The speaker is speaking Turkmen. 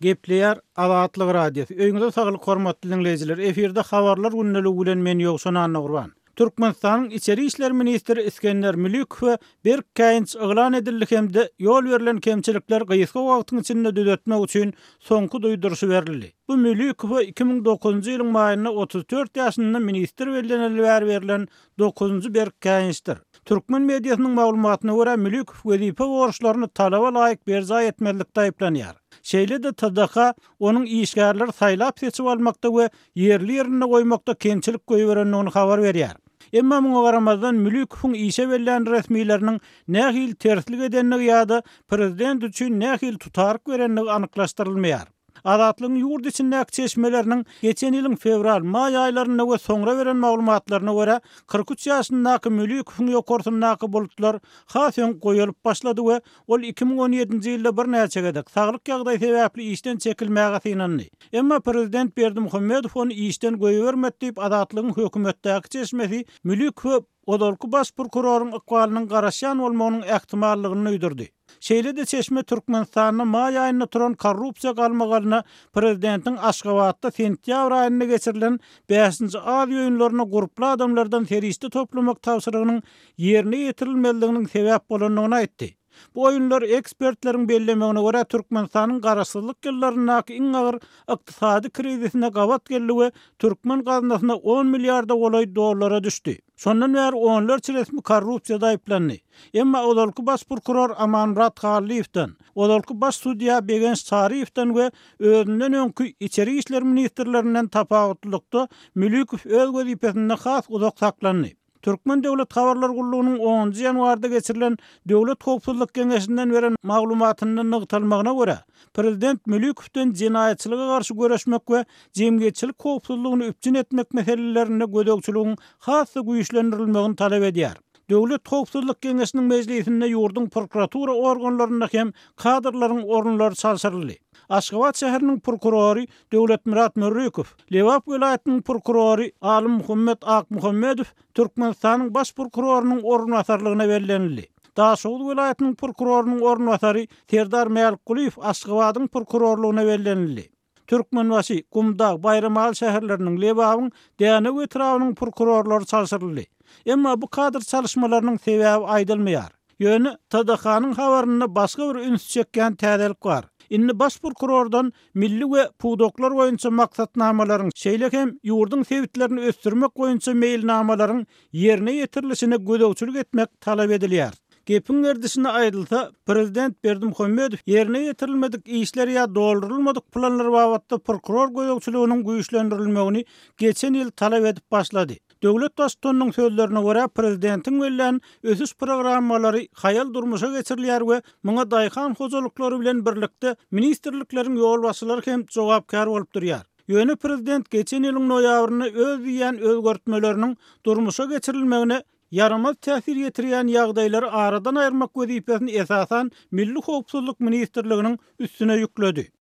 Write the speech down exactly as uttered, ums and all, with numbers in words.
Gepleýär Azatlyk radiosu. Öňüňizde saglyk hormatly dinleýijiler. Eferde habarlar günneligi bilen men ýogşan Anna Gurban. Türkmenistanyň içeri işler ministri İskender Mülükow Berkkäýinç oglan edildi hemde ýol berilen kemçilikler gysga wagtyň içinde düzeltmek üçin soňky duýdurşy berildi. Bu Mülükow iki ming dokuzunjy ýylyň maýyna otuz dört ýaşynda ministr welleneli bäri berilen dokuzunjy Berkkäýinçdir. Türkmen mediasynyň maglumatyna görä Mülükow wezipe borçlaryny talaba laýyk berza etmezlikde aýplanýar. Şeýle de T D K onuň işgärler saýlap seçip almakda we ýerli ýerine goýmakda kemçilik goýberendigini habar berýär. Emma muňa garamazdan Mülükowyň işe berilen resmiýetleriniň nähil terslik edennigi ýa-da prezident üçin nähil tutaryk berennigi anyklaşdyrylmaýar. Azatlygyň ýurt içindäki çeşmeleriniň geçen ýylyň fevral-may aýlaryna we soňra beren maglumatlaryna görä kırk üç ýaşyndaky Mülükowyň ýokurtyndaky bulutlar hasýan goýulyp başlady we ol iki ming on ýedinji ýylda bir näçe gedek saglyk ýagdaý sebäpli işden çekilmäge synandy. Emma prezident Berdimuhammedow onu işden goýbermedi diýip Azatlygyň hökümetdäki çeşmesi Mülükow Odolky baş prokuroryň ykbalynyň garaşan bolmagynyň ähtimallygyny öýdürdi. Şeýle de çeşme Türkmenistanyň maý aýyna turan korrupsiýa galmagalyna prezidentiň Aşgabatda sentýabr aýynda geçirilen beşinji A ýoýunlaryna guruply adamlardan serişde toplamak tapşyrygynyň ýerine ýetirilmelidiginiň sebäp bolandygyny aýtdy. Bu oýunlar ekspertleriň bellemegine görä Türkmenistanyň garaşsyzlyk ýyllaryndaky iň agyr ykdysady krizisine gabat geldi we Türkmen gaznasyna on milliarda golaý dollara düşdi. Şondan bäri onlarça resmi korrupsiýada aýplandy. Emma Odolky baş prokuror Amanmurat Haliyewden, Odolky baş sudiýa Begenç Sariýewden we özünden öňkü içeri işler ministrlerinden tapagutlykda Mülükow öz wezipesinde has uzak saklandy. Türkmen Döwlet Habarlar Gurulunyň onunjy ýanwarda geçirilen Döwlet Howpsuzlyk Geňeşinden beren maglumatynyň nygtalmagyna görä, prezident Mülükowden jinaýatçylyga garşy göreşmek we jemgyýetçilik howpsuzlygyny üpjün etmek meselelerinde gödökçiligiň hasy güýçlendirilmegini talap edýär. Döwlet Howpsuzlyk Geňeşiniň mejlisinde ýurdun prokuratura organlarynda hem kadrlaryň orunlary çalşyryldy. Aşgabat şäheriniň prokurory Döwletmurat Mörrükow, Lewap welaýatynyň prokurory Alim Muhammed Akmuhammedow Türkmenistanyň baş prokurorynyň orunwasarlygyna bellenildi. Daşoğlu welaýatynyň prokurorynyň orunwasary Serdar Mälikuliýew Aşgabatyň prokurorlugyna bellenildi. Türkmenbaşy, Gumdag, Bayramal şäherleriniň Lewabyň Däne we Trawynyň prokurorlary çalşyryldy. Emma bu kadr çalışmalarının sebäbi aýdylmaýar. Ýöne T D K-nyň habaryna başga bir üns çekýän täzelik bar. Inni baş prokurordan milli we pudoklar boýunça maksatnamalaryň şeýle hem ýurdun sebitlerini östürmek boýunça meýilnamalaryň ýerine ýetirilişine gödökçilik etmek talap edilýär. Gepin gerdisine aýdylsa, prezident Berdimuhammedow ýerine ýetirilmedik işler ýa doldurulmadyk planlar babatda prokuror gödökçiliginiň güýçlendirilmegini geçen ýyl talap edip başlady. Döwlet başçysynyň sözlerine görä prezidentiň wellen ösüş programmalary haýal durmuşa geçirilýär we muňa daýhan hojalyklary bilen birlikde ministrlikleriň ýolbaşçylary hem jogapkar bolup durýar. Ýöne prezident geçen ýylyň noýabryny öz diýen özgertmeleriniň durmuşa geçirilmegine yaramaz täsir ýetirýän ýagdaýlary aradan aýyrmak wezipesini esasan Milli Howpsuzlyk ministrliginiň üstüne ýükledi.